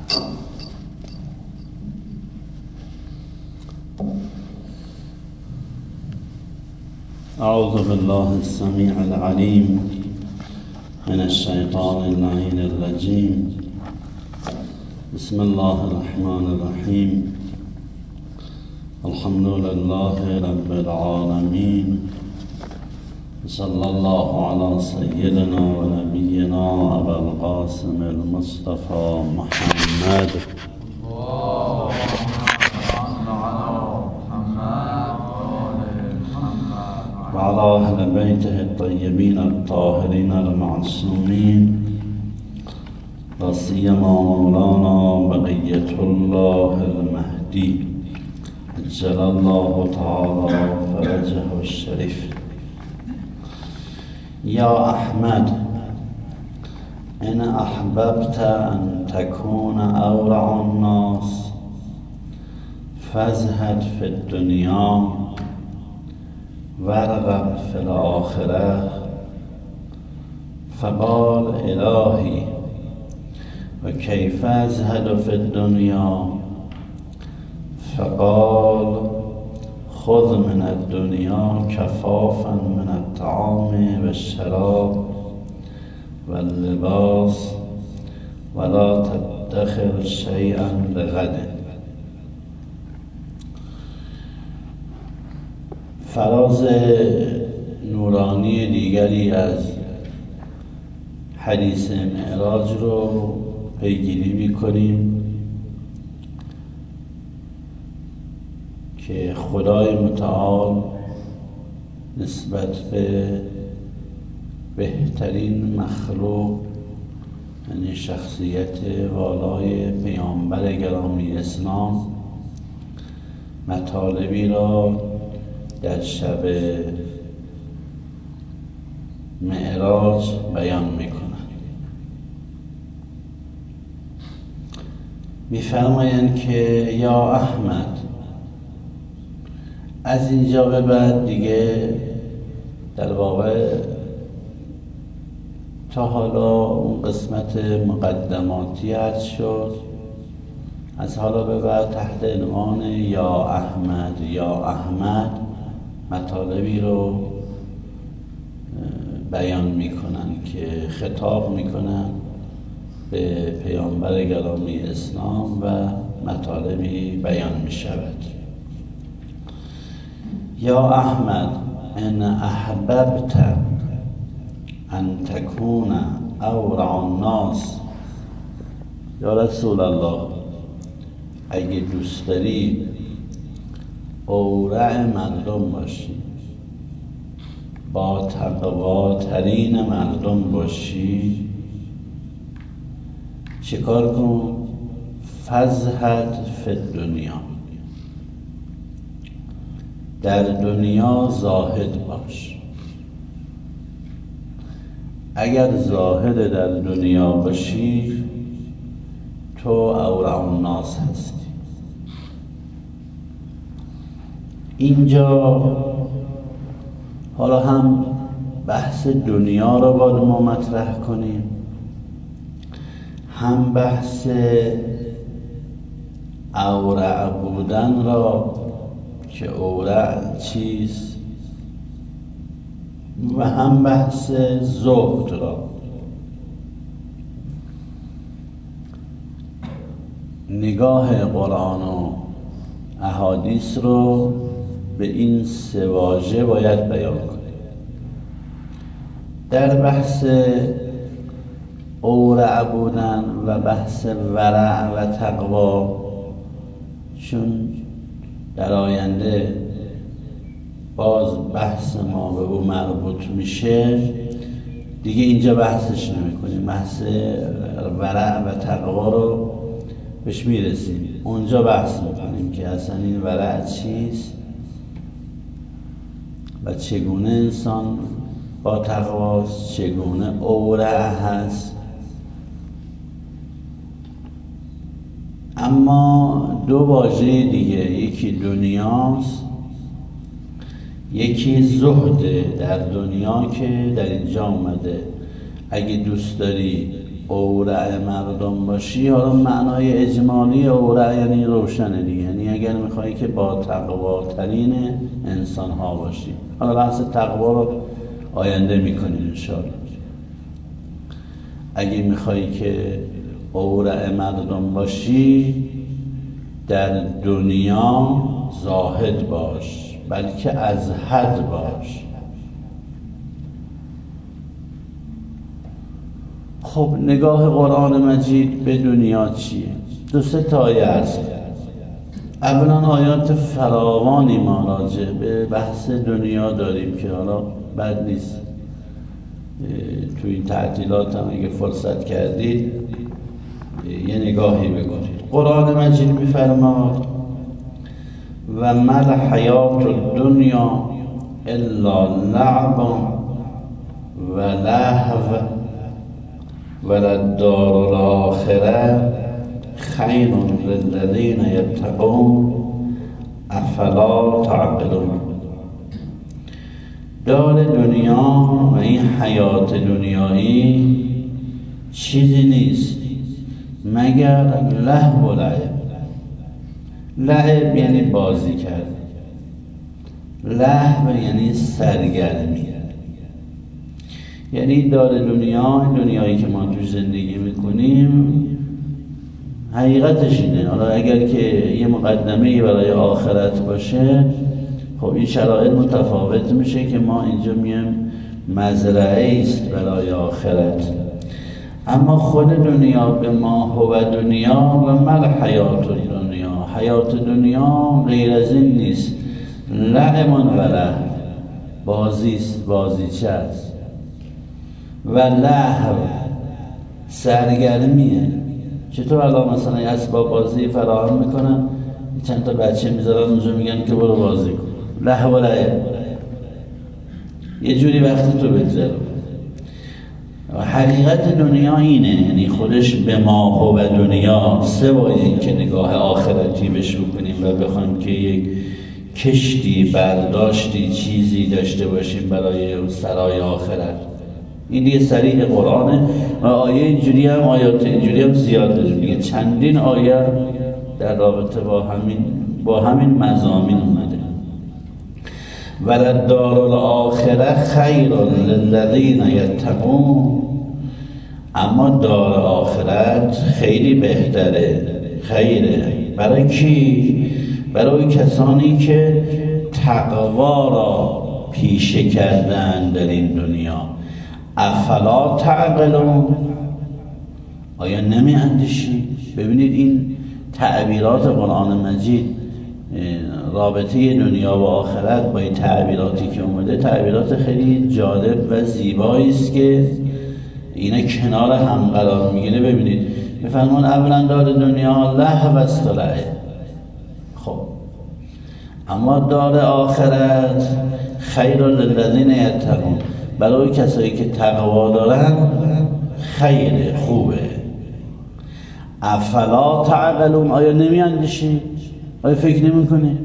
أعوذ بالله السميع العليم من الشيطان اللعين الرجيم. بسم الله الرحمن الرحيم. الحمد لله رب العالمين، صلى الله على سيدنا ونبينا أبا القاسم المصطفى محمد وعلى أهل بيته الطيبين الطاهرين المعصومين، لا سيما مولانا بقية الله المهدي عجل الله تعالى فرجه الشريف. يا أحمد، إن أحببت أن تكون أورع الناس فازهد في الدنيا وارغب في الآخرة. فقال إلهي وكيف أزهد في الدنيا؟ فقال خذ من الدنيا كفافا من الطعام والشراب واللباس ولا تدخر شيئا لغد. فراز نورانی دیگری از حدیث معراج رو پیگیری می‌کنیم که خدای متعال نسبت به بهترین مخلوق، یعنی شخصیت والای پیامبر گرامی اسلام، مطالبی را در شب معراج بیان میکنند. میفرمایند که یا احمد، از اینجا به بعد دیگه در واقع تا حالا اون قسمت مقدماتی عرض شد، از حالا به بعد تحت عنوان یا احمد یا احمد مطالبی رو بیان میکنن که خطاب میکنن به پیامبر گرامی اسلام و مطالبی بیان میشود. یا احمد، ان احببت ان تکون اورع الناس. یا رسول الله، اگه دوست داری اورع مردم باشی، با تقواترین مردم باشی، چیکار کن؟ فزهد فی الدنیا، در دنیا زاهد باش. اگر زاهد در دنیا باشی تو اورع الناس هستی. اینجا حالا هم بحث دنیا را باید ما مطرح کنیم، هم بحث اورع بودن را که اورع چیست، و هم بحث زهد را. نگاه قرآن و احادیث رو به این سه واژه باید بیان کنیم. در بحث اورع بودن و بحث ورع و تقوا، چون در آینده باز بحث ما به او مربوط میشه، دیگه اینجا بحثش نمی کنیم. بحث ورع و تقوا رو بهش میرسیم، اونجا بحث میکنیم که اصلا این ورع چیست و چگونه انسان با تقواست، چگونه اورع هست. اما دو واژه دیگه، یکی دنیاست، یکی زهده در دنیا، که در اینجا اومده اگه دوست داری اورع مردم باشی، حالا معنای اجمالی اورع یعنی روشنه دیگه، یعنی اگر میخوایی که با تقواترین انسان ها باشی. حالا بحث تقوا رو آینده میکنیم انشاءالله. اگه میخوایی که اورع مردم باشی، در دنیا زاهد باش، بلکه از حد باش. خب نگاه قرآن مجید به دنیا چیه؟ 2-3 آیه است. اولا آیات فراوانی ما راجع به بحث دنیا داریم که حالا بد نیست تو این تعطیلات هم اگه فرصت کردید یه نگاهی بکنید. قرآن مجید میفرماد و مل حیات الدنیا الا لعب و لهو وللدار الاخره خیر للذین یتقون افلا تعقلون. دار دنیا و این حیات دنیایی چیزی نیست مگر لهو و لعب. لعب یعنی بازی کرد، لهو یعنی سرگرمی. یعنی دار دنیا، دنیایی که ما توش زندگی میکنیم، حقیقتش اینه. حالا اگر که یه مقدمه‌ای برای آخرت باشه، خب این شرایط متفاوت میشه که ما اینجا میایم مزرعه است برای آخرت. اما خود دنیا به ما هو دنیا و مل حیات دنیا، حیات دنیا غیر از این نیست. لعب و لهو، بازیست، بازیچه است، و لهو سرگرمیه. چطور الان مثلا اسباب بازی فراهم میکنن، چند تا بچه میذارن اونجا میگن که برو بازی کن، لهو و لعب، یه جوری وقتی تو بگذرون. حقیقت دنیا اینه، یعنی خودش به ما هو دنیا، سوای این که نگاه آخرتی بهش بکنیم و بخوایم که یک کشتی برداشتی چیزی داشته باشیم برای اون سرای آخرت. این دیگه صریح قرآنه و آیه اینجوری هم، آیات اینجوری هم زیاد داریم دیگه. چندین آیه در رابطه با همین مضامین اومده. وللدار الاخره خیر للذین یتقون. اما دار آخرت خیلی بهتره، خیره. برای کی؟ برای کسانی که تقوا را پیشه کردن در این دنیا. افلا تعقلون، آیا نمی اندیشی؟ ببینید این تعبیرات قرآن مجید، رابطه دنیا و آخرت با این تعبیراتی که اومده، تعبیرات خیلی جالب و زیبایی است که اینا کنار هم قرار میگیره. ببینید میفرمان اولا دار دنیا لهو است و لعب. خب اما دار آخرت خیر للذین یتقون، برای کسایی که تقوا دارن خیره، خوبه. افلا تعقلون، آیا نمی اندیشی؟ آیا فکر نمی کنی؟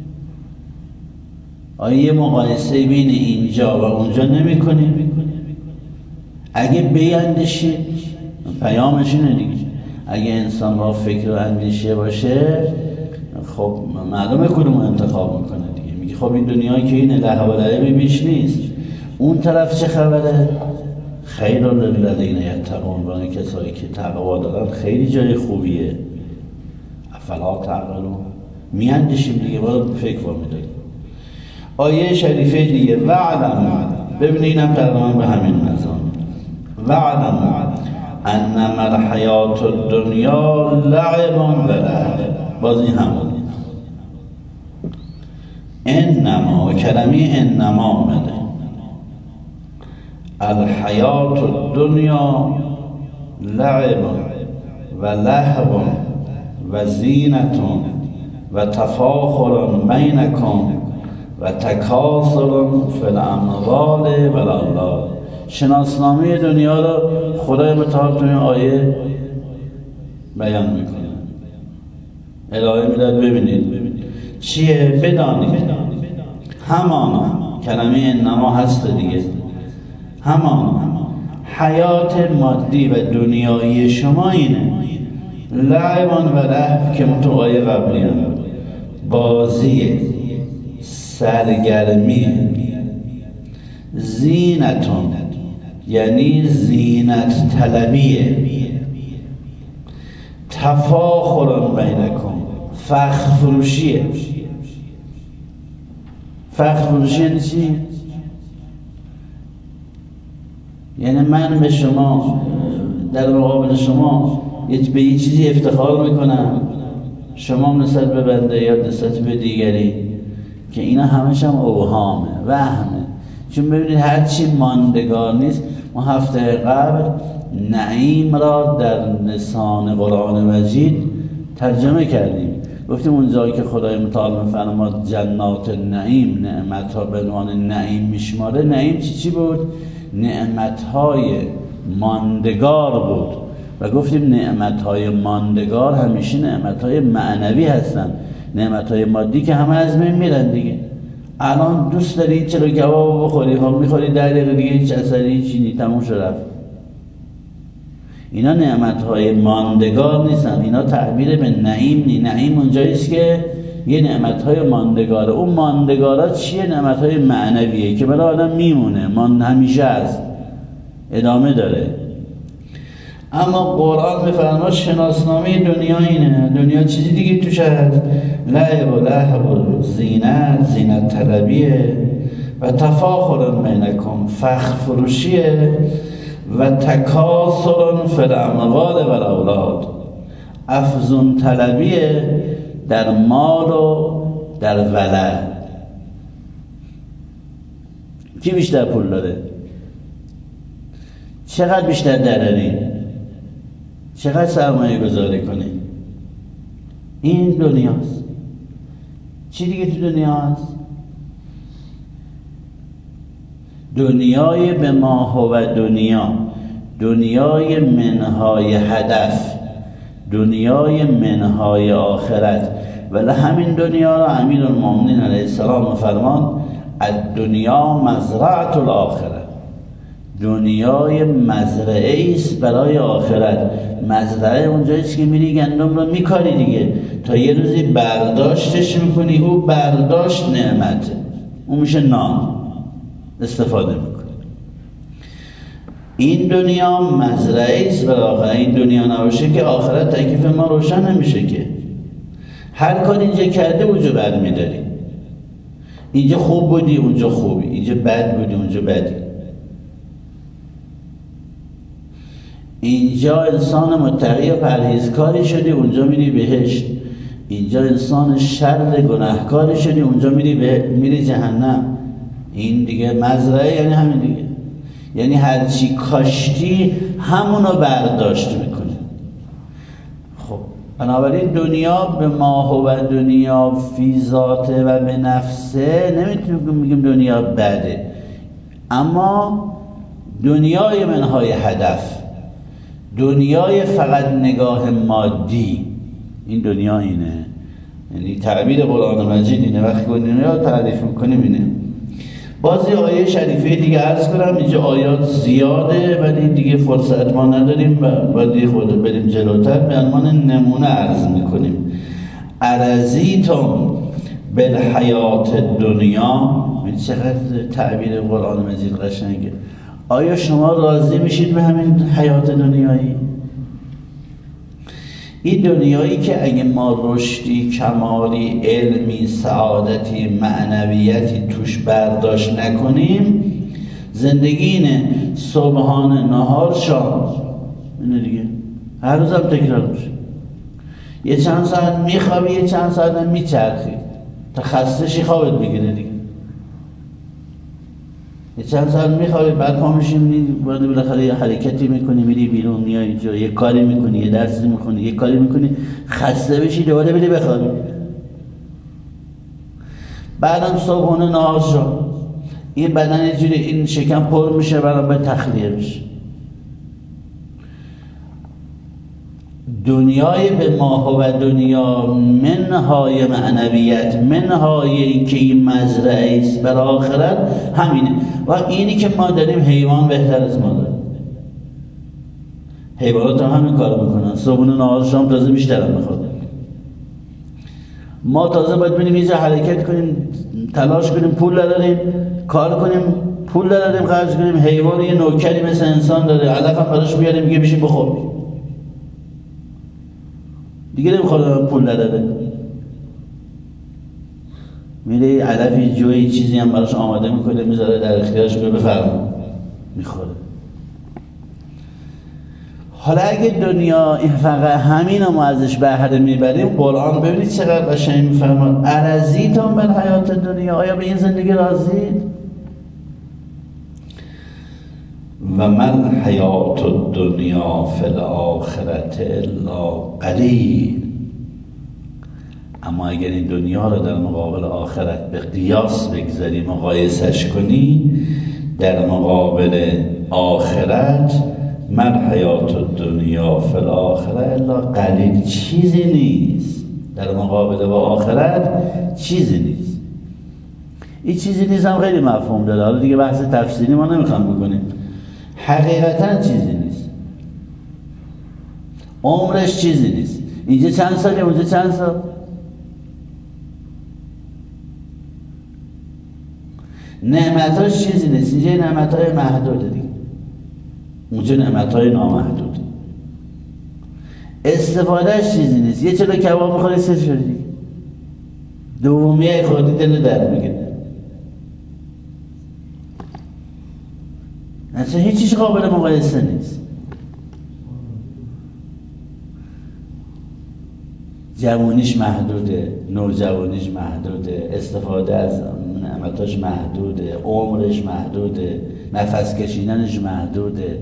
آیا یه مقایسه بین اینجا و اونجا نمی کنی؟ اگه بیندیشی، پیامش اینه دیگه. اگه انسان با فکر و اندیشه باشه، خب معلومه کدوم انتخاب میکنه دیگه. میگه خب این دنیایی که اینه لهو و لعب بیش نیست، اون طرف چه خبره؟ خیر للذین یتقون، برای کسایی که تقوا دارن خیلی جای خوبیه. افلا تعقلون، میاندیشیم دیگه، باید فکر می‌داریم. آیه شریفه دیگه وعلم، ببینید اینم تقریبا به همین نظام. وعلم انما الحیات الدنیا لعب و لهو، باز این همون انما، کلمه انما آمده. الحیات الدنیا لعب و لهو و زینت و تفاخر بینکم و تکاثر فی الاموال و الاولاد. شناسنامه دنیا را خدای متعال تو این آیه بیان میکنه، الهی میداد. ببینید چیه؟ بدانید همان کلمه انما هست دیگه، همان حیات مادی و دنیایی شما اینه، لعبان و لهو که تو آیه قبلی هم بازی، سرگرمی، زینتون یعنی زینت طلبیه، تفاخرون بینکم فخر فروشیه. فخر فروشی یعنی چی؟ یعنی من به شما در مقابل شما به یه چیزی افتخار میکنم، شما نسبت به بنده یا نسبت به دیگری، که اینا همش هم اوهامه، وهمه. چون ببینید هرچی ماندگار نیست. ما هفته قبل نعیم را در لسان قرآن مجید ترجمه کردیم، گفتیم اون جایی که خدای متعال میفرماد جنات نعیم، نعمت ها به عنوان نعیم میشماره، نعیم چی بود؟ نعمت های ماندگار بود. و گفتیم نعمت های ماندگار همیشه نعمت های معنوی هستن. نعمت های مادی که همه از بین میرن دیگه. الان دوست داری چلو کباب بخوری، خب میخوری 10 دقیقه دیگه هیچ اثری چینی تموم شد رفت. اینا نعمت های ماندگار نیستن، اینا تعبیر به نعیم نی. نعیم اونجاییست که یه نعمت های ماندگاره. اون ماندگارا چیه؟ نعمت های معنویه که برای آدم میمونه، همیشه هست، ادامه داره. اما قرآن میفرماد شناسنامه دنیا اینه، دنیا چیزی دیگه توش هست، لعب و لهو و زینت طلبیه و تفاخر بینکم فخر فروشیه و تکاثر فی الاموال و الاولاد، افزون طلبیه در مال و در ولد. کی بیشتر پول داره؟ چقدر بیشتر دراریم؟ چقدر سرمایه گذاری کنیم؟ این دنیاست. چی دیگه تو دنیاست؟ دنیای به ما هو دنیا، دنیای منهای هدف، دنیای منهای آخرت. ولی همین دنیا را امیرالمومنین علیه السلام فرمان الدنیا مزرعة الاخره، دنیای مزرعه است برای آخرت. مزرعه اونجاییست که میری گندم رو میکاری دیگه، تا یه روزی برداشتش میکنی، او برداشت نعمته، اون میشه نان، استفاده میکنی. این دنیا مزرعه است برای آخرت. این دنیا نباشه که آخرت تکلیف ما روشن نمیشه که هر کار اینجا کرده اونجا برمیداری. اینجا خوب بودی اونجا خوبی، اینجا بد بودی اونجا بدی. اینجا انسان متقی و پرهیزکاری شدی اونجا میری بهشت، اینجا انسان شر گناهکاری شدی اونجا میری جهنم. این دیگه مزرعه یعنی همین دیگه، یعنی هرچی کاشتی همونو برداشت میکنی. خب بنابراین دنیا به ما هو دنیا فی ذاته و به نفسه نمیتونیم بگیم دنیا بده، اما دنیای منهای هدف، دنیای فقط نگاه مادی، این دنیا اینه. یعنی تعبیر قرآن مجید اینه. وقتی که دنیا تعریف میکنیم اینه. بازی آیه شریفه دیگه عرض کنم، اینجا آیات زیاده ولی دیگه فرصت ما نداریم و باید خود بریم جلوتر. به عنوان نمونه عرض میکنیم ارزیتم بالحیات دنیا. چقدر تعبیر قرآن مجید قشنگه. آیا شما راضی میشید به همین حیات دنیایی؟ این دنیایی که اگه ما رشدی، کمالی، علمی، سعادتی، معنویتی توش برداشت نکنیم، زندگی اینه صبحانه، نهار، شام، اینه دیگه، هر روز هم تکرار میشه. یه چند ساعت میخوابی، یه چند ساعت هم میچرخی تا خستشی خوابت بگیره دیگه. یه چند ساعت میخوابی، بعد پا میشی باید بالاخره یه حرکتی میکنی، میری بیرون، میای اینجا، یه کاری میکنی، یه درسی میخونی، یه کاری میکنی، خسته بشی، دوباره بری بخوابی. بعدم صبحونه نهار شد، این بدن یه جوری، این شکم پر میشه، بعدم باید تخلیه بشه. دنیای به ما هو دنیا منهای معنویت، منهای این که این مزرعه است برای آخرت، همینه. و اینی که ما داریم حیوان بهتر از ما داره. حیوانات هم همین کار میکنن، صبحونه نهار شام تازه بیشتر هم میخواد. ما تازه باید بریم یه جا حرکت کنیم، تلاش کنیم، پول نداریم، کار کنیم، پول نداریم خرج کنیم. حیوان یه نوکری مثل انسان داره، علف هم براش بیاریم میگه بشین بخور، دیگه نمیخواد، پول نداره. میره علفی جوی چیزی هم براش آماده میکنه میذاره در اختیارش، میگه بفرما، میخوره. حالا اگه دنیا این فقط همین ما ازش بهره میبریم، قرآن ببینید چقدر قشنگ میفرماد ارضیتم بالحیات دنیا، آیا به این زندگی راضید؟ و من حیات الدنیا فی الاخرة الا قلیل. اما اگر این دنیا رو در مقابل آخرت به قیاس بگذاری، مقایسش کنی، در مقابل آخرت من حیات الدنیا فی الاخرة الا قلیل، چیزی نیست. در مقابل با آخرت چیزی نیست. این چیزی نیست هم خیلی مفهوم داره، حالا دیگه بحث تفسیری ما نمیخوام بکنیم. حقیقتا چیزی نیست، عمرش چیزی نیست. اینجا چند سالی، اونجا چند سال. نعمتاش چیزی نیست، اینجا نعمتای محدوده دیگه، اونجا نعمتای نامحدود. استفادهش چیزی نیست، یه چلو کباب میخوری سر شدی دیگه، دومیه خودی دل در میگه، اصلا هیچیش قابل مقایسه نیست. جوانیش محدوده، نوجوانیش محدوده، استفاده از نعمتاش محدوده، عمرش محدوده، نفس کشیدنش محدوده.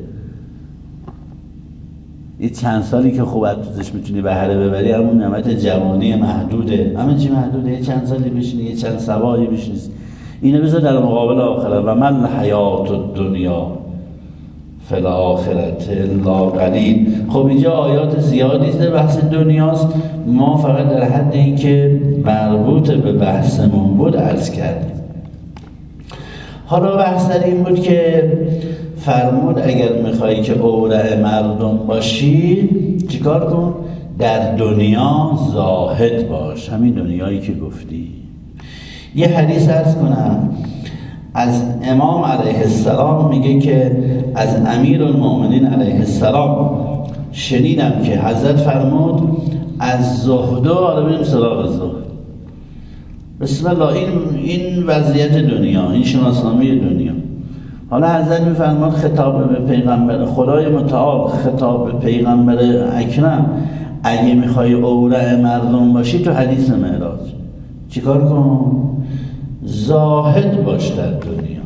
یه چند سالی که خوب از توش میتونی بهره ببری، همون نعمت جوانی محدوده، همه چی محدوده. یه چند سالی بشینی، یه چند سبایی بشینی، اینو بذار در مقابل آخرت. و من حیات الدنیا فی الاخرة الا قلیل. خب اینجا آیات زیادی در بحث دنیاست، ما فقط در حد این که مربوط به بحثمون بود عرض کردیم. حالا بحث در این بود که فرمود اگر میخوایی که اورع مردم باشی چیکار کن؟ در دنیا زاهد باش، همین دنیایی که گفتی. یه حدیث عرض کنم از امام علیه السلام، میگه که از امیر المؤمنین علیه السلام شنیدم که حضرت فرمود از زهد، حالا بریم سراغ زهد. بسم الله، این وضعیت دنیا، این شناسنامه دنیا. حالا حضرت میفرماد خطاب به پیغمبر خدای متعال، خطاب به پیغمبر اکرم، اگه میخوای اورع مردم باشی تو حدیث معراج چیکار کن؟ زاهد باش در دنیا.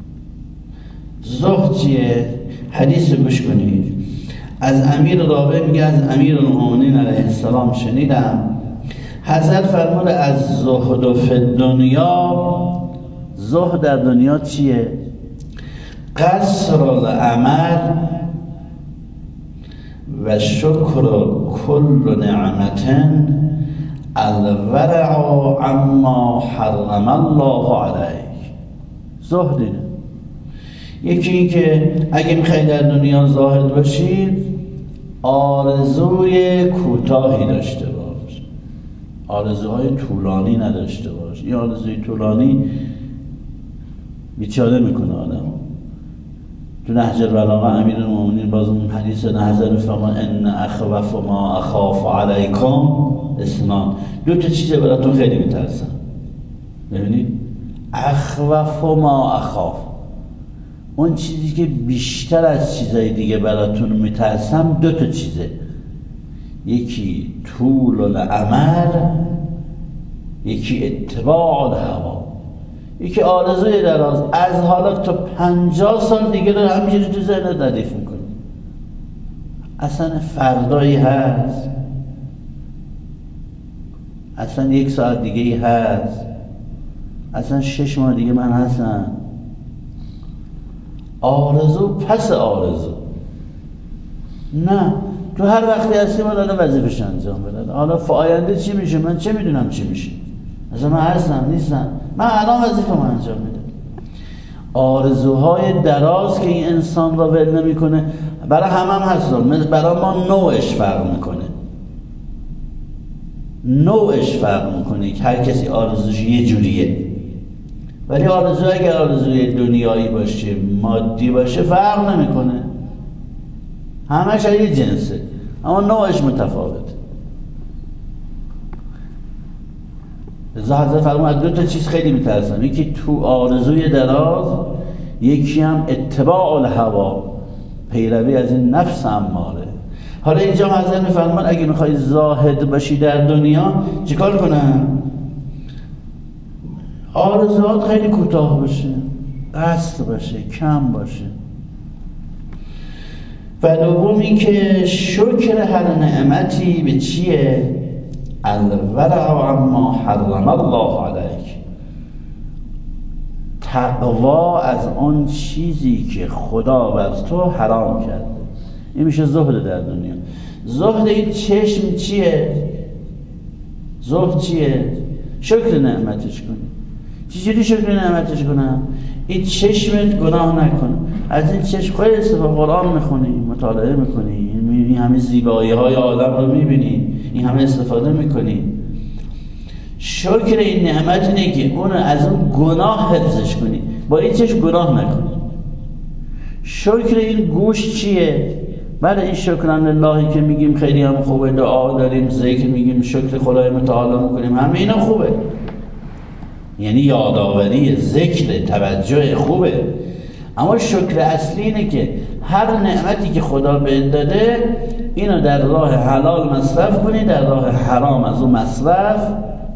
زهد چیه؟ حدیث گوش کنید. از امیر راوی میگه از امیر المؤمنین علیه السلام شنیدم حضرت فرمود از زهد فی الدنیا. زهد در دنیا چیه؟ قصر العمل و شکر کل نعمت الورع عما حرم الله علیک. زهد اینه. یکی این که اگه میخوای در دنیا زاهد باشی، آرزوی کوتاهی داشته باش، آرزوهای طولانی نداشته باش. این آرزوی طولانی بیچاره میکنه آدم. تو نهج البلاغه امیرالمومنین باز اون حدیث نهضر میفرماد ان اخوف ما اخاف علیکم اثنان، دو تا چیزه براتون خیلی میترسم. ببینید اخوف ما اخاف، اون چیزی که بیشتر از چیزای دیگه براتون میترسم دو تا چیزه، یکی طول الامل، یکی اتباع الهوا. یکی آرزوی دراز، از حالا تا 50 سال دیگه رو همینجوری تو ذهنت ردیف میکنی. اصلا فردایی هست، اصلا 1 ساعت دیگه ای هست، اصلا 6 ماه دیگه من هستم. آرزو پس آرزو. نه، تو هر وقتی هستی من دادم وظیفه‌ش انجام بدم. حالا آینده چی میشه من چه میدونم چی میشه، اصلا من هستم نیستم، من الان وظیفه‌مو انجام میدم. آرزوهای دراز که این انسان را ول نمیکنه. برای هم هست، برای ما نوعش فرق میکنه، نوعش فرق میکنه که هر کسی آرزوش یه جوریه. ولی آرزو اگر آرزوی دنیایی باشه، مادی باشه، فرق نمیکنه، همش یه جنسه، اما نوعش متفاوته. رضا حضرت فرمود دو تا چیز خیلی میترسم، یکی تو آرزوی دراز، یکی هم اتباع الهوا، پیروی از این نفس اماره. حالا اینجا حضرت میفرمان اگه میخوای زاهد باشی در دنیا چیکار کنم؟ آرزوات خیلی کوتاه باشه، اصل باشه، کم باشه. و دومی که شکر هر نعمتی به چیه؟ الورع عما حرم الله علیک، تقوا از اون چیزی که خدا بر تو حرام کرده. این میشه زهد در دنیا. زهد این چشم چیه؟ زهد چیه؟ شکر نعمتش کنی. چجوری شکر نعمتش کنم؟ این چشمت گناه نکنه، از این چشم خیلی استفاده، قرآن میخونی، مطالعه میکنی، این همه زیبایی های عالم رو میبینی، این همه استفاده میکنی. شکر این نعمت اینه که اون از اون گناه حفظش کنی، با این چشم گناه نکنی. شکر این گوش چیه؟ بله این شکران للهی که میگیم خیلی هم خوبه، دعا داریم، ذکر میگیم، شکر خدای متعال میکنیم، همه اینا خوبه، یعنی یادآوری، ذکر، توجه خوبه. اما شکر اصلی اینه که هر نعمتی که خدا بهت داده اینو در راه حلال مصرف کنی، در راه حرام از اون مصرف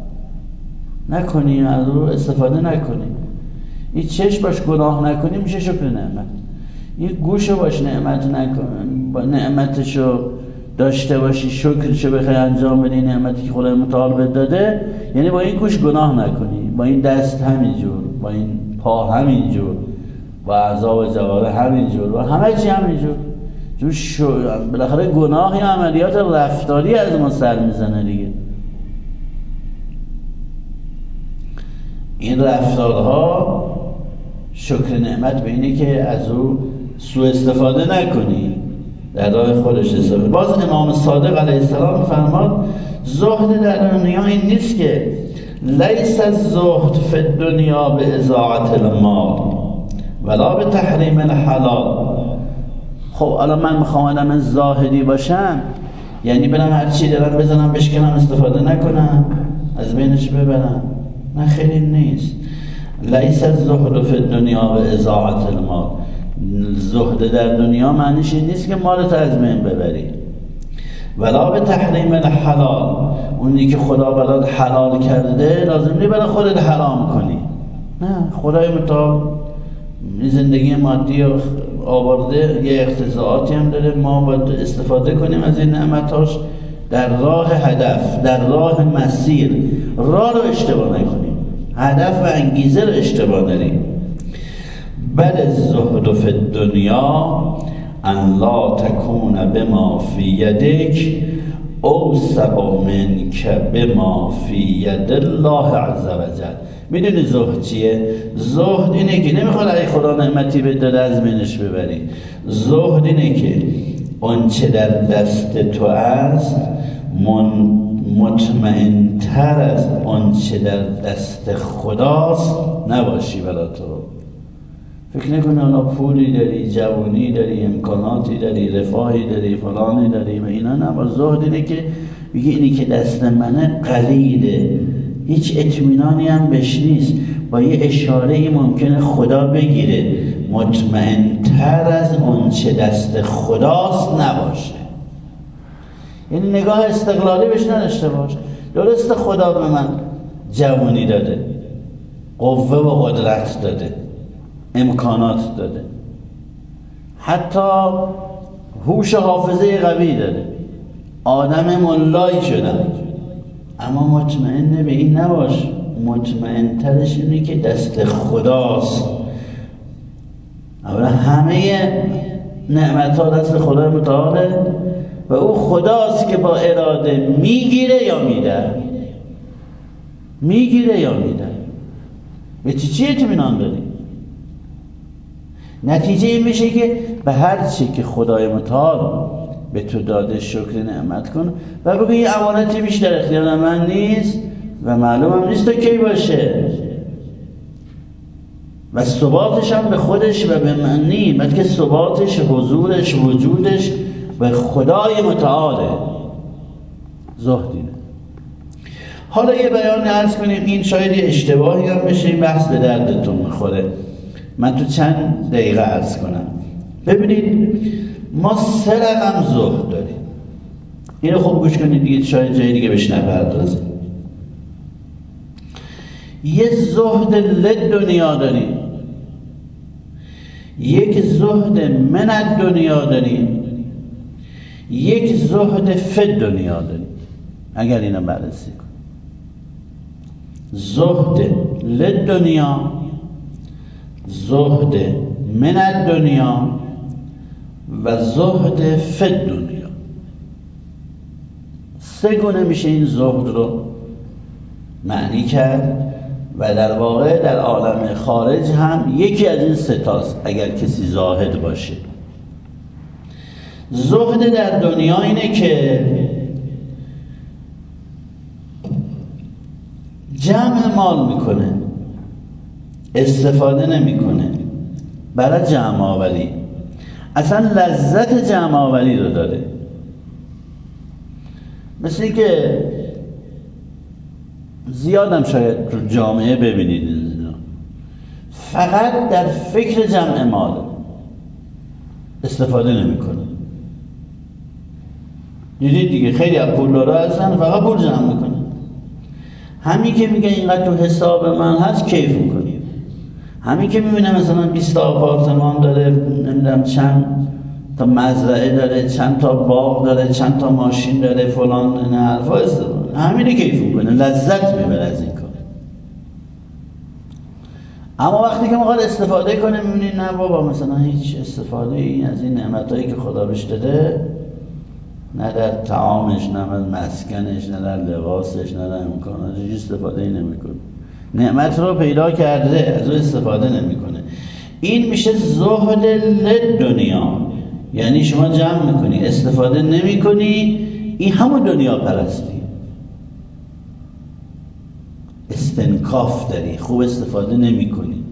نکنی، از اون استفاده نکنی. این چشم باش گناه نکنی میشه شکر نعمت. این گوشو باش نعمت نکنی، با نعمتشو داشته باشی، شکرشو بخوای انجام بدی، نعمتی که خدای متعال بهت داده، یعنی با این گوش گناه نکنی، با این دست همینجور، با این پا همینجور، با اعضا و جوارح همینجور، و همه چی همینجور. بالاخره گناه یا عملیات رفتاری از ما سر میزنه دیگه. این رفتارها شکر نعمت به اینه که از او سوء استفاده نکنی، در راه خودش استفاده. باز امام صادق علیه السلام فرماد زهد در دنیا این نیست که لیس الزهد فی الدنیا به اضاعت المال ولا به تحریم الحلال. خب الان من میخوام آدم زاهدی باشم، یعنی برم هر چی دارم بزنم بشکنم، استفاده نکنم، از بینش ببرم؟ نه، خیلی نیست. لیس الزهد فی الدنیا به اضاعت المال، زهد در دنیا معنیش این نیست که مالت از بین ببری، ولا به تحریم الحلال، اونی که خدا برات حلال کرده لازم نیست برای خودت حرام کنی. نه، خدای متعال زندگی مادی آورده، یه اقتضاعاتی هم داره، ما باید استفاده کنیم از این نعمتاش در راه هدف، در راه مسیر. راه رو اشتباه نکنیم، هدف و انگیزه رو اشتباه نریم. بل الزهد فی الدنیا ان لا تکون بما فی یدک اوسع منک بما فی ید الله عز وجل. میدونی زهد چیه؟ زهد اینه که نمیخواد ای خدا نعمتی بهت داده از بینش ببری. زهد اینه که آنچه در دست تو است مطمئن‌تر از آنچه در دست خداست نباشی برای تو. فکر نکنی حالا پولی داری، جوانی داری، امکاناتی داری، رفاهی داری، فلانی داری و اینا. نه، زهد اینه که میگه اینی که دست منه قلیله، هیچ اطمینانی هم بهش نیست، با یه اشاره ای ممکنه خدا بگیره، مطمئن‌تر از اون چه دست خداست نباشه. یعنی نگاه استقلالی بهش نداشته باش. درسته خدا به من جوانی داده، قوه و قدرت داده، امکانات داده، حتی هوش حافظه قوی داده، آدم ملایی شدم، اما مطمئن به این نباش. مطمئن ترش اینه که دست خداست. اولا همه نعمت ها دست خدای متعاله و او خداست که با اراده میگیره یا میده، میگیره یا میده. به چی اطمینان داری؟ نتیجه این میشه که به هر چی که خدای متعال به تو داده شکر نعمت کن و بگو این امانتی بیشتر اختیار من نیست و معلوم هم نیست تا کی باشه و ثباتش هم به خودش و به من نیست، بلکه ثباتش، حضورش، وجودش به خدای متعاله. زهدینه. حالا یه بیان عرض کنیم، این شاید یه اشتباهی هم بشه، این بحث به دردتون میخوره، من تو چند دقیقه عرض کنم. ببینید ما 3 رقم زهد داریم، اینو خوب گوش کنید دیگه، شاید جای دیگه بهش نپردازیم. یه زهد لدنیا داریم، یک زهد من الدنیا داریم، یک زهد فی دنیا داریم. اگر اینو بررسی کنیم، زهد لدنیا، زهد من الدنیا و زهد فی دنیا. 3 گونه میشه این زهد رو معنی کرد و در واقع در عالم خارج هم یکی از این 3 تاست اگر کسی زاهد باشه. زهد در دنیا اینه که جمع مال میکنه، استفاده نمیکنه برای جمع آوری، اصلا لذت جمع آوری رو داره. مثل این که زیادم شاید تو جامعه ببینید اینا فقط در فکر جمع مال، استفاده نمیکنه. دیدید دیگه خیلی از پولدارا هستن فقط پول جمع میکنن، همین که میگه اینقدر تو حساب من هست کیف میکنی، همین که میبینه مثلا 20 تا آپارتمان داره، نمیدونم چند تا مزرعه داره، چند تا باغ داره، چند تا ماشین داره، فلان، این حرفا استفاده، همینه کیف میکنه، لذت میبره از این کار. اما وقتی که میخواد استفاده کنه میبینی نه بابا، مثلا هیچ استفاده این از این نعمتایی که خدا بهش داده، نه در طعامش، نه در مسکنش، نه در لباسش، نه در امکاناتش، هیچ استفاده ای نمیکنه. نعمت رو پیدا کرده، از اون استفاده نمیکنه. این میشه زهد لدنیا، یعنی شما جمع میکنی، استفاده نمیکنی، این همون دنیا پرستی، استنکاف داری، خوب استفاده نمیکنی.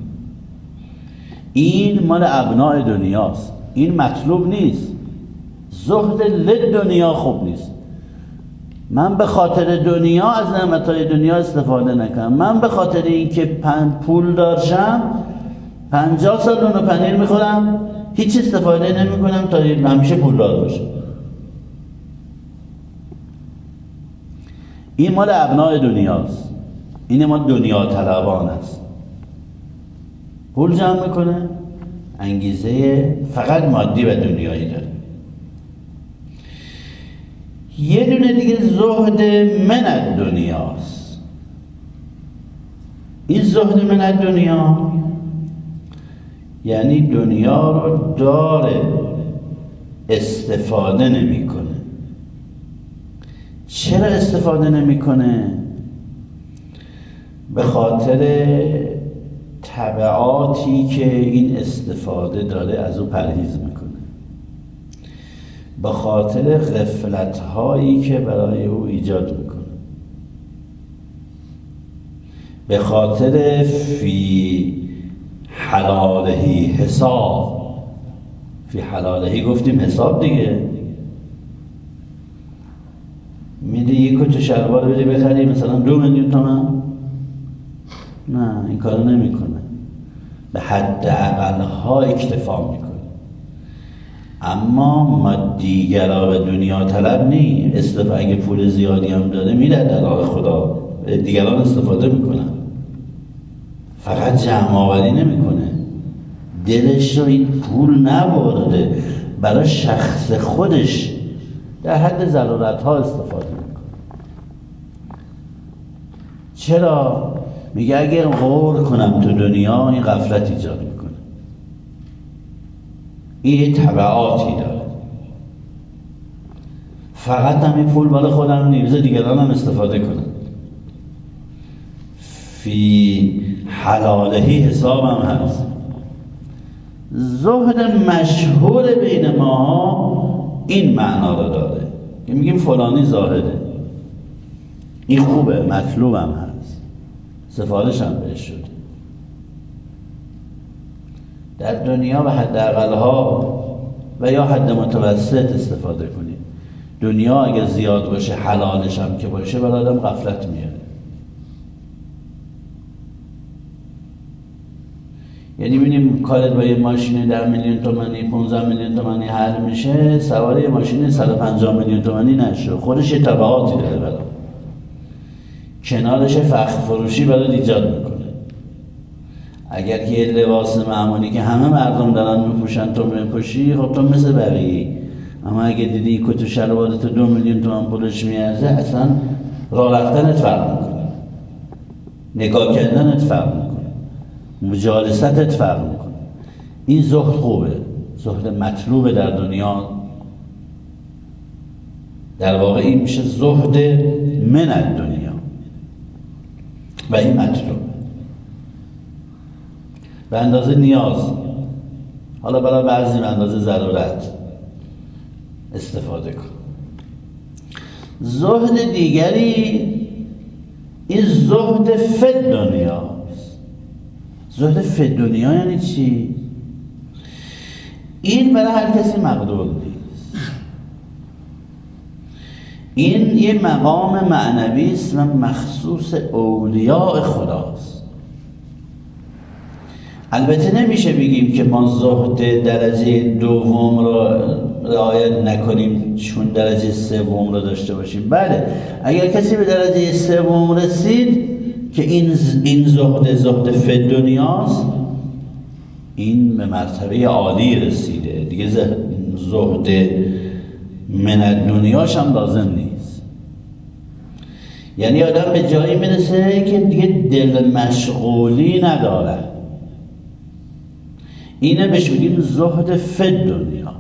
این مال ابناء دنیاست، این مطلوب نیست. زهد لدنیا خوب نیست. من به خاطر دنیا از نعمتهای دنیا استفاده نکنم، من به خاطر اینکه پول دارشم 50 سال نون و پنیر میخورم، هیچ استفاده نمیکنم تا همیشه پولدار باشم. این مال ابناء دنیاست، این مال دنیا طلبان است. پول جمع میکنه، انگیزه فقط مادی و دنیایی داره. یه دونه دیگه زهد من الدنیاست. این زهد من الدنیا یعنی دنیا رو داره، استفاده نمیکنه. چرا استفاده نمیکنه؟ به خاطر تبعاتی که این استفاده داره از او پرهیز میکنه، به خاطر غفلت‌هایی که برای او ایجاد میکنه، به خاطر فی حلالهی حساب. فی حلالهی گفتیم حساب دیگه، میده یک کت شلوار بده بخری مثلا 2 میلیون تومان، نه این کارو نمیکنه، به حداقل ها اکتفا میکنه. اما مادیگرا و دنیا طلب نی، اگه پول زیادی هم داره میده در راه خدا، دیگران استفاده میکنن، فقط جمع آوری نمیکنه. دلش رو این پول نبرده، برای شخص خودش در حد ضرورت ها استفاده میکنه. چرا؟ میگه اگر غور کنم تو دنیا این غفلت ایجاد میکنه، این تبعاتی داره. فقط همین پول مال خودم نیست، دیگران هم استفاده کنن. فی حلالهی حسابم هست. زهد مشهور بین ما این معنا رو داره که میگیم فلانی زاهده. این خوبه، مطلوبم هست، سفارش هم بهش شده. در دنیا و حداقل‌ها و یا حد متوسط استفاده کنید. دنیا اگه زیاد باشه، حلالش هم که باشه، برای آدم غفلت میاره. یعنی ببینیم کارت با یه ماشین 10 میلیون تومانی 15 میلیون تومانی حل میشه، سوار یه ماشین 150 میلیون تومانی نشو. خودش یه تبعاتی داره برای کنارش فخر فروشی برای ایجاد میکنه. اگر که یه لباس معمولی که همه مردم دارن میپوشن تو میپوشی، خب تو مثل بقیه. اما اگه دیدی کت و شلوارت 2 میلیون تومان پولش میارزه، اصلا راه رفتنت فرق میکنه، نگاه کردنت فرق میکنه، مجالستت فرق میکنه. این زهد خوبه، زهد مطلوبه در دنیا. در واقع این میشه زهد من الدنیا و این مطلوب به اندازه نیاز، حالا برای بعضی به اندازه ضرورت استفاده کن. زهد دیگری این زهد فی دنیاست. زهد فی دنیا یعنی چی؟ این برای هر کسی مقدور نیست. این یه مقام معنوی است و مخصوص اولیاء خداست. البته نمیشه بگیم که ما زهد درجه دوم رو رعایت نکنیم چون درجه سوم رو داشته باشیم. بله، اگر کسی به درجه سوم رسید که این زهد فی دنیاست، این به مرتبه عالی رسیده دیگه. زهد من الدنیاش هم لازم نیست. یعنی آدم به جایی میرسه که دیگه دل مشغولی نداره. اینه بهش میگیم زهد فی دنیا.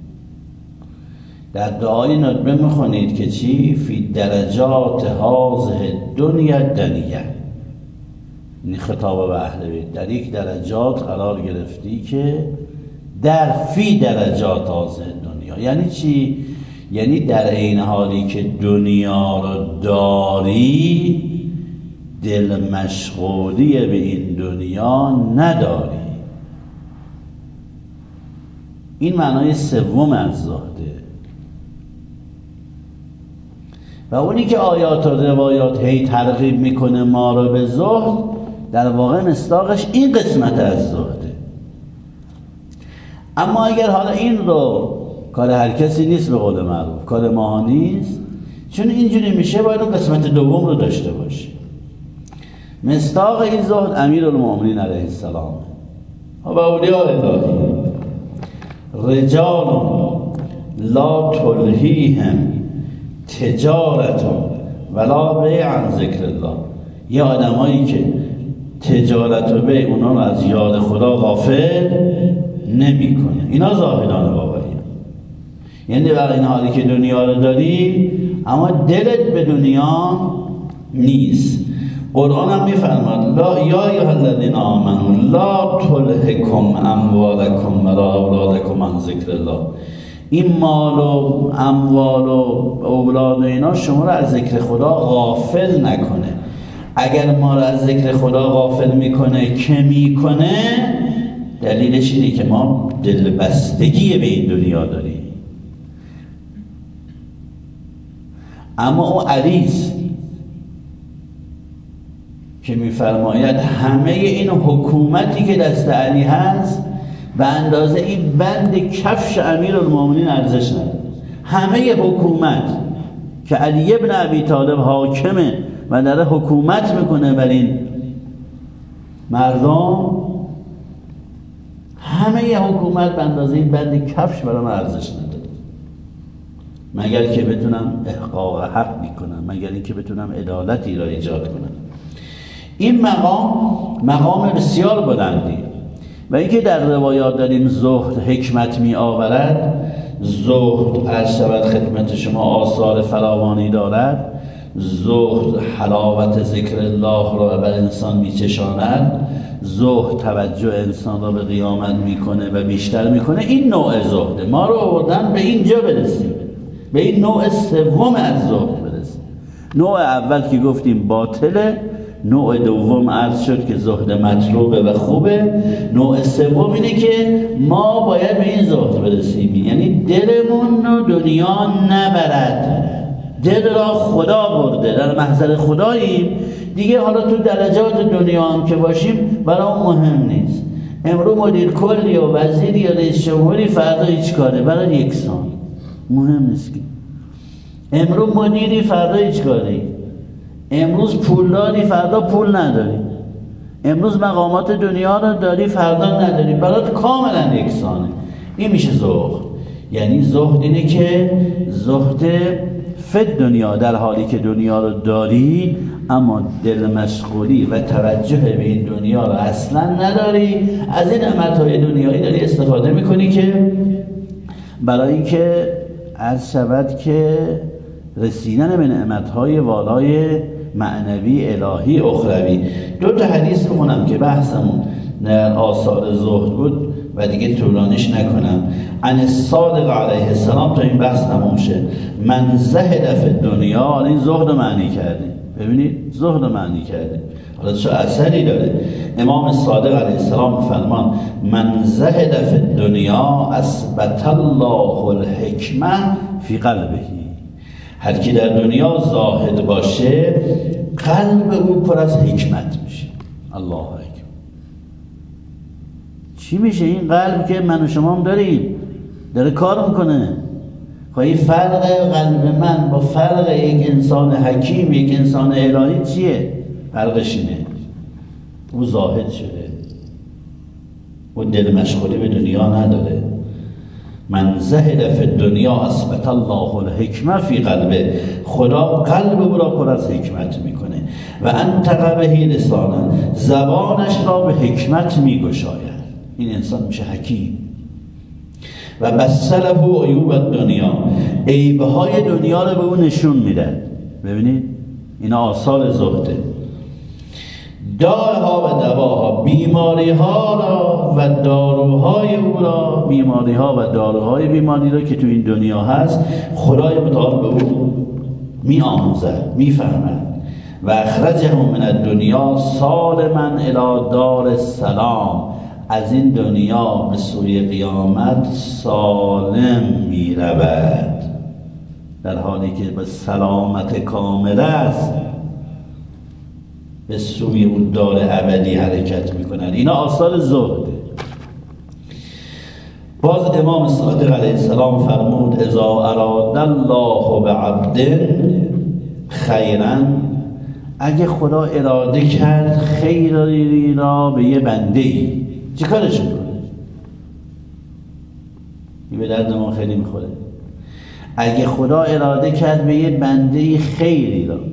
در دعای ندبه میخونید که چی؟ فی درجات هذه دنیا دنیه. این خطاب به اهل بیت، در یک درجات قرار گرفتی که در فی درجات هذه دنیا. یعنی چی؟ یعنی در این حالی که دنیا رو داری، دل مشغولی به این دنیا نداری. این معنای سوم از زهده. و اونی که آیات و روایات هی ترغیب میکنه ما رو به زهد، در واقع مصداقش این قسمت از زهده. اما اگر حالا این رو کار هر کسی نیست، به قول معروف کار ما نیست، چون اینجوری میشه باید اون قسمت دوم رو داشته باشه. مصداق این زهد امیرالمومنین علیه السلام و اولیاء الهی: رجال لا تلهیهم تجارت ولا بیع عن ذکر الله. یه آدمایی که تجارت و بیع اونا رو از یاد خدا غافل نمیکنه، اینا زاهدان واقعی. یعنی برای این حالی که دنیا رو داری اما دلت به دنیا نیست. قرآن هم میفرماد یا ایها الذین آمنوا لا تلهکم اموالکم ولا اولادکم عن ذکر الله. این مال و اموال و اولاد و اینا شما رو از ذکر خدا غافل نکنه. اگر ما رو از ذکر خدا غافل میکنه که میکنه، دلیلش اینه که ما دل بستگی به این دنیا داریم. اما او علیست که میفرماید همه این حکومتی که دست علی هست به اندازه این بند کفش امیرالمومنین ارزش نداره. همه حکومت که علی ابن ابی طالب حاکمه و داره حکومت میکنه بر این مردم، همه حکومت به اندازه این بند کفش برام ارزش نداره، مگر که بتونم احقاق حق میکنم، مگر اینکه بتونم عدالتی را ایجاد کنم. این مقام بسیار بلندی. و اینکه در روایات داریم زهد حکمت می آورد، زهد عرض شود خدمت شما آثار فراوانی دارد. زهد حلاوت ذکر الله را بر انسان میچشاند، زهد توجه انسان را به قیامت میکنه و بیشتر میکنه. این نوع زهده. ما رو آوردن به اینجا برسیم، به این نوع سوم از زهد برسیم. نوع اول که گفتیم باطله، نوع دوم عرض شد که زهد مطلوبه و خوبه، نوع سوم اینه که ما باید به این زهد برسیم، یعنی دلمون رو دنیا نبرد، دل را خدا برده، در محضر خداییم دیگه. حالا تو درجات دنیا هم که باشیم برای مهم نیست. امروز مدیر کل یا وزیر یا رئیس جمهوری، فردا هیچ کاره، برای یکسان مهم نیست که امروز مدیری فردا هیچ کاری، امروز پولداری فردا پول نداری، امروز مقامات دنیا رو داری فردا نداری، برات کاملا یکسانه. این میشه زهد. یعنی زهد اینه که زهد فد دنیا، در حالی که دنیا رو داری اما دل مشغولی و توجه به این دنیا رو اصلا نداری، از این نعمت‌های دنیایی داری استفاده میکنی که برای اینکه عرض شود که رسیدن به نعمت‌های والای معنوی الهی اخروی. دو تا حدیث بخونم که بحثمون در آثار زهد بود و دیگه طولانیش نکنم. عن الصادق علیه السلام تا این بحث تموم شه. من زهد فی الدنیا، این زهد معنی کردیم. ببینید زهد معنی کردیم، حالا چه اثری داره. امام صادق علیه السلام فرمان من زهد فی الدنیا اثبت الله الحکمه فی قلبه. هر کی در دنیا زاهد باشه قلب او پر از حکمت میشه. الله اکبر. چی میشه این قلب که من و شما هم داریم؟ داره کار میکنه. خواهی فرق قلب من با فرق یک انسان حکیم، یک انسان الهی چیه؟ فرقش اینه او زاهد شده، او دل مشغولی به دنیا نداره. من زهد فی الدنیا اثبت الله الحکمه فی قلبه. خدا قلب او را پر از حکمت میکنه. و انطق به لسانا، زبانش را به حکمت میگشاید. این انسان میشه حکیم. و بسله عیوب دنیا، عیبهای دنیا رو به او نشون میده. ببینید اینا آثار زهده. داها و دواها، بیماری ها را و داروهای او را، بیماری ها و داروهای بیماری را که تو این دنیا هست خدای متعال به او می آموزد، می فهمد. و اخرجه من الدنیا سالما الی دار السلام، از این دنیا به سوی قیامت سالم می رود، در حالی که به سلامت کامل است به سوی اون دار ابدی حرکت میکنن. اینا آثار زهده. باز امام صادق علیه السلام فرمود اذا اراد الله بعبد خیرا، اگه خدا اراده کرد خیری را به یه بنده ای، چه کارش میکنه؟ این به درد ما خیلی میخوره. اگه خدا اراده کرد به یه بنده خیری را،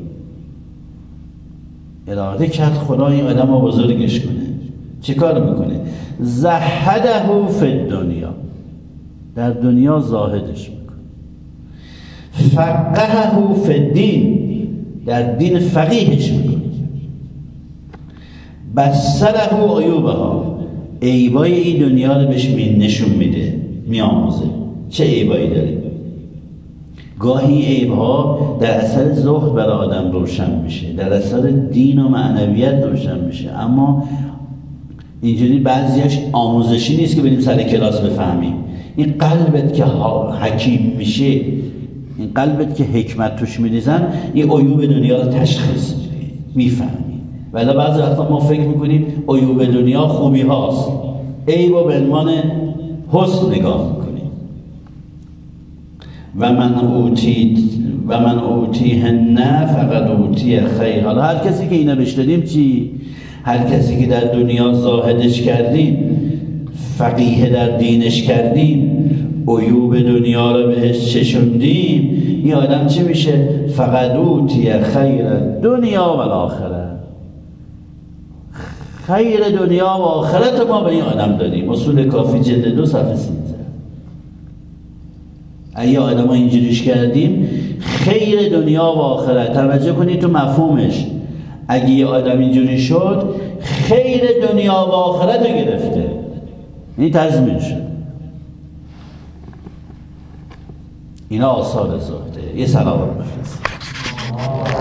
اراده کرد خدا این آدم رو بزرگش کنه، چه کار میکنه؟ زهده فی الدنیا، در دنیا زاهدش میکنه. فقهه فی الدین، در دین فقیهش میکنه. بسره عیوبها، عیبای این دنیا رو بهش نشون میده، میآموزه چه عیبایی داره. گاهی عیبها در اثر زهد برای آدم روشن میشه، در اثر دین و معنویت روشن میشه، اما اینجوری بعضیاش آموزشی نیست که بریم سر کلاس بفهمیم. این قلبت که حکیم میشه، این قلبت که حکمت توش میریزن، این عیوب دنیا رو تشخیص میفهمی. ولی بعضی وقتا ما فکر میکنیم عیوب دنیا خوبی هاست، عیب رو به عنوان حسن نگاه میکنیم. و من اوتیهن فقد اوتی خیر. حالا هر کسی که اینا بهش دادیم چی؟ هر کسی که در دنیا زاهدش کردیم، فقیه در دینش کردیم، عیوب دنیا رو بهش چشوندیم، این آدم چی میشه؟ فقد اوتی خیر دنیا و آخرت. خیر دنیا و آخرت ما به این آدم دادیم. اصول کافی جلد 2 صفحه 13. اگه آدم ها اینجوریش کردیم خیر دنیا و آخرت. توجه کنید تو مفهومش، اگه یه آدم اینجوری شد خیر دنیا و آخرت رو گرفته، این تضمین شد. اینا آثار زهده. یه سلام بفرست.